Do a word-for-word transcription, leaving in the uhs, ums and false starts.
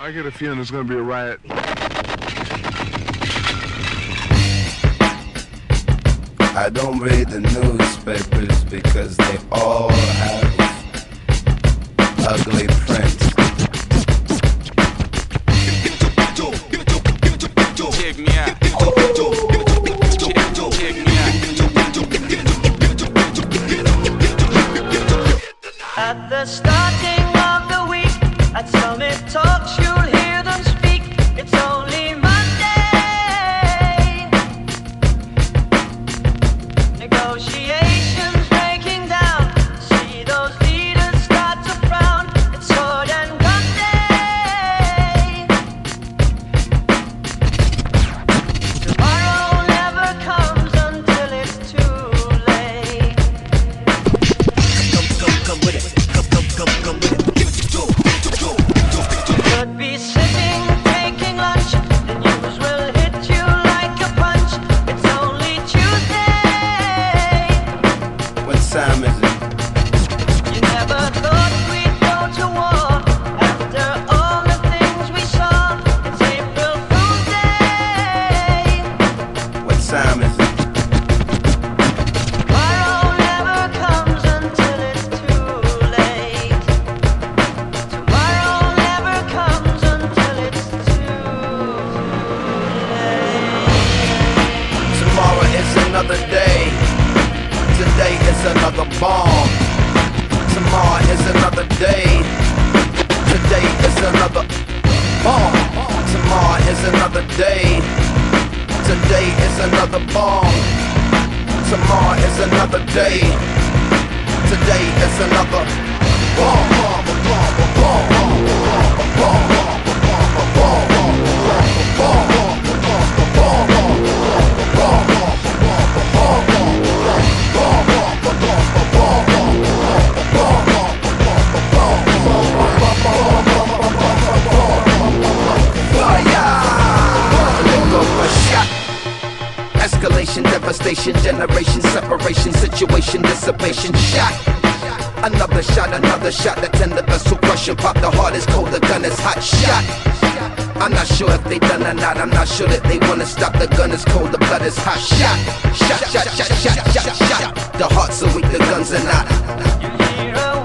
I get a feeling there's gonna be a riot. I don't read the newspapers because they all have ugly prints. Check me out. Check me out. At the starting of the week, at Summit Talks, you'll hear them speak. It's only Monday. Negotiations breaking down. See those leaders start to frown. It's sword and gun day. Tomorrow never comes until it's too late. Come, come, come with it. Come, come, come, come with it. Could be sitting, taking lunch. The news will hit you like a punch. It's only Tuesday. What time is it? You never thought we'd go to war after all the things we saw. It's April Fool's Day. What time is it? Tomorrow never comes until it's too late. Tomorrow never comes until it's too late. Tomorrow is another day. Today is another bomb. Tomorrow is another day. Today is another bomb. Tomorrow is another day. Today is another bomb. Tomorrow is another day. Today is another bomb. Bomb, bomb, bomb, bomb, bomb, bomb, bomb, escalation, devastation, generation, separation, situation, dissipation, shot. Another shot, another shot, that tender vessel crushing, pop the heart is cold, the gun is hot, shot. I'm not sure if they done or not, I'm not sure that they wanna stop, the gun is cold, the blood is hot, shot. Shot, shot, shot, shot, shot, shot, shot. The hearts are weak, the guns are not. You hear a